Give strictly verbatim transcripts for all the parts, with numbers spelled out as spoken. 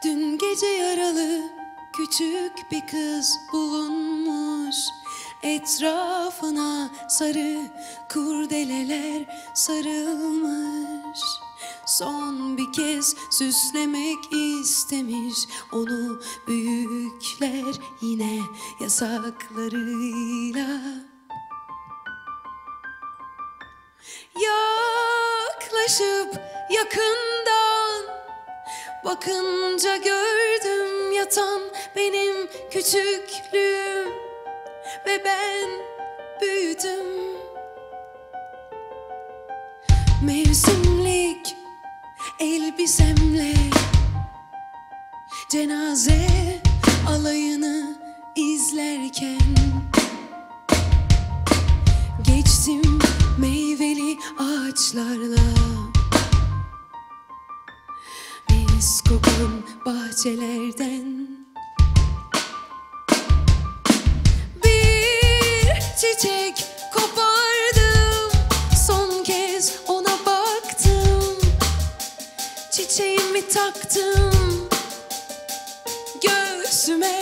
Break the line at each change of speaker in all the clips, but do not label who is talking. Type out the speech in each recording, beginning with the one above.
Dün gece yaralı küçük bir kız bulunmuş. Etrafına sarı kurdeleler sarılmış. Son bir kez süslemek istemiş onu büyükler yine yasaklarıyla. Yaklaşıp yakından bakınca gördüm yatan benim küçüklüğüm ve ben büyüdüm. Mevsimlik elbisemle cenaze alayını izlerken geçtim meyveli ağaçlarla, mis kokan bahçelerden. Bir çiçek kopardım, son kez ona baktım. Çiçeğimi taktım göğsüme.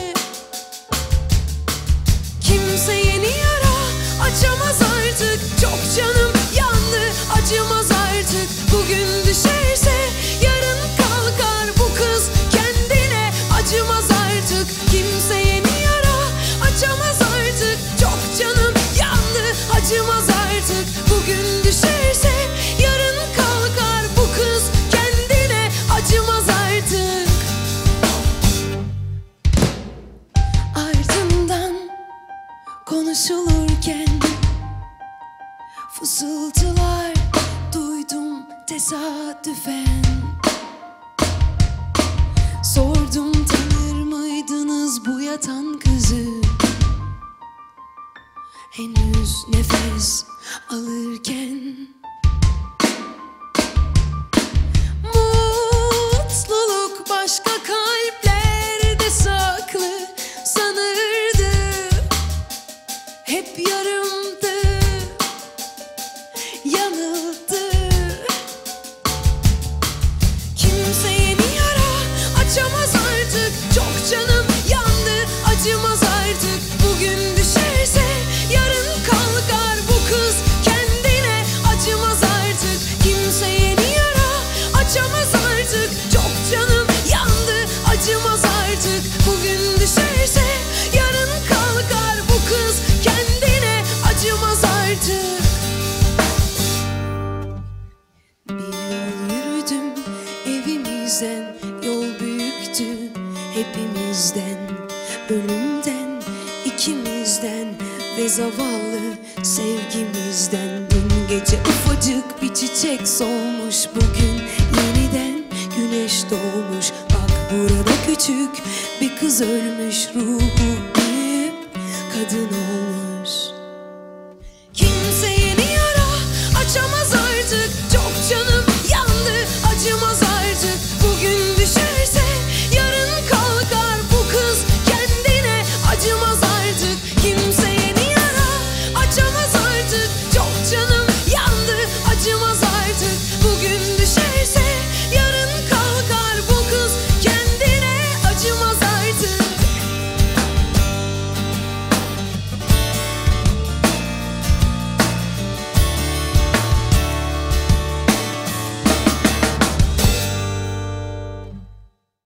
Kimse yeni yara açamaz artık, çok canım yandı acımaz artık. Bugün düşerse yarın kalkar bu kız kendine, acımaz artık. Kimse yeni yara açamaz artık, çok canım yandı acımaz artık. Bugün düşerse yarın kalkar bu kız kendine, acımaz artık. Ardından konuşulurken fısıltılar duydum tesadüfen. Sordum, tanır mıydınız bu yatan kızı? Henüz nefes alırken. Mutluluk başka kalplerde saklı sanırdı, hep yarımdı, yanıldı. Kimse yeni yara açamaz artık, çok canım yandı acımaz artık. Bugün düşerse yarın kalkar bu kız kendine, acımaz artık. Kimse yeni yara açamaz artık, çok canım yandı acımaz artık. Bugün düşerse yarın kalkar bu kız kendine, acımaz artık. Bir yol yürüdüm evimizden, yol büyüktü hepimizden, ölümden ikimizden ve zavallı sevgimizden. Dün gece ufacık bir çiçek solmuş, bugün yeniden güneş doğmuş. Bak burada küçük bir kız ölmüş, ruhu büyüyüp kadın olmuş.